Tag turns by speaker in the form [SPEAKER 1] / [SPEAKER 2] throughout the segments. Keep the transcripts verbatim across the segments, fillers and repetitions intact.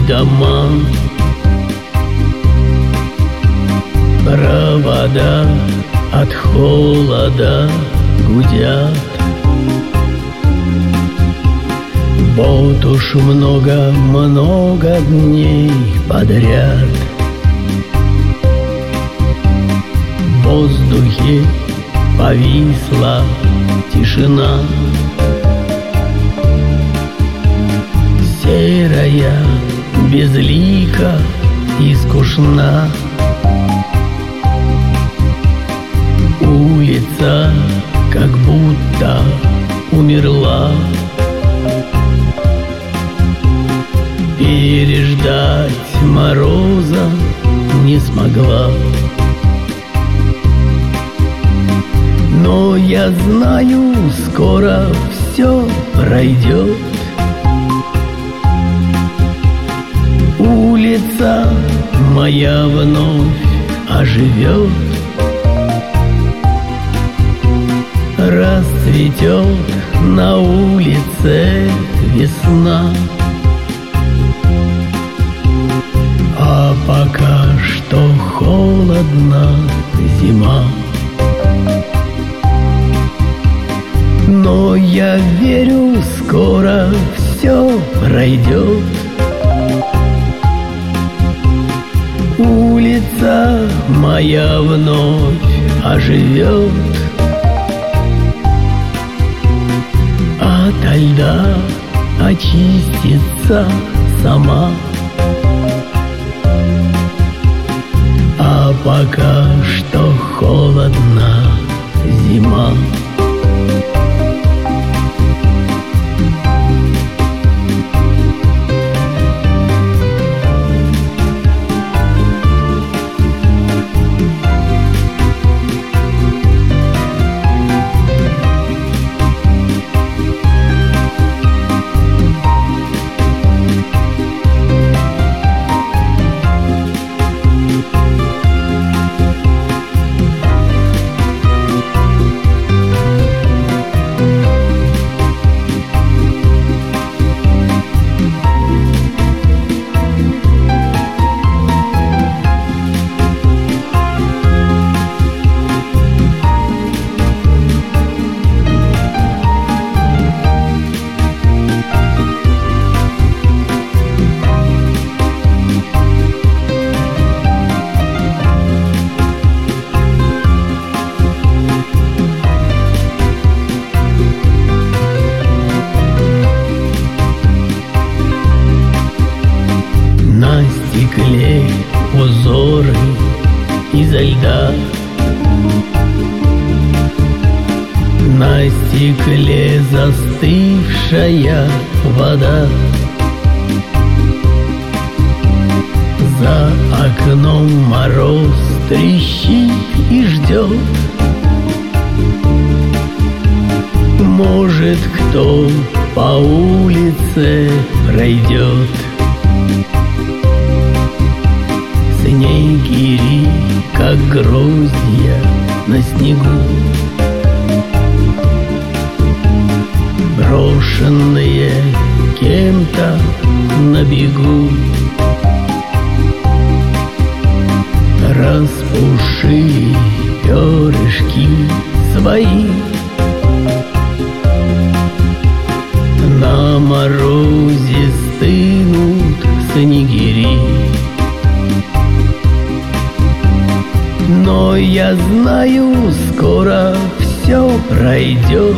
[SPEAKER 1] дома. Провода от холода гудят. Вот уж много-много дней подряд в воздухе повисла тишина. Серая, безлика и скучна. Улица как будто умерла. Переждать мороза не смогла. Но я знаю, скоро все пройдет. Улица моя вновь оживет. Расцветет на улице весна. А пока что холодна зима. Но я верю, скоро все пройдет. Улица моя вновь оживет. Ото льда очистится сама. А пока что холодна зима. Узоры изо льда. На стекле застывшая вода. За окном мороз трещит и ждет. Может, кто по улице пройдет. Снегири, как гроздья на снегу, брошенные кем-то на бегу. Распушили перышки свои. На морозе стынут снегири. Но я знаю, скоро все пройдет.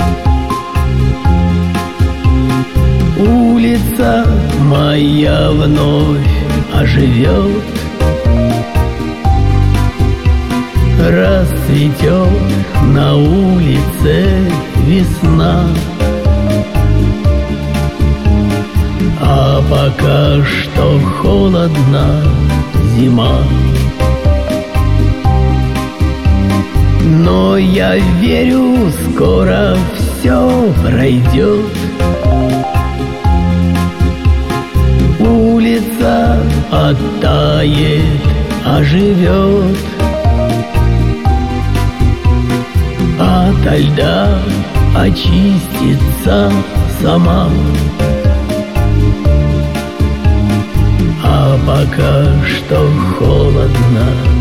[SPEAKER 1] Улица моя вновь оживет. Расцветет на улице весна. А пока что холодна зима. Но я верю, скоро все пройдет. Улица оттает, оживет. Ото льда очистится сама. пока что холодно.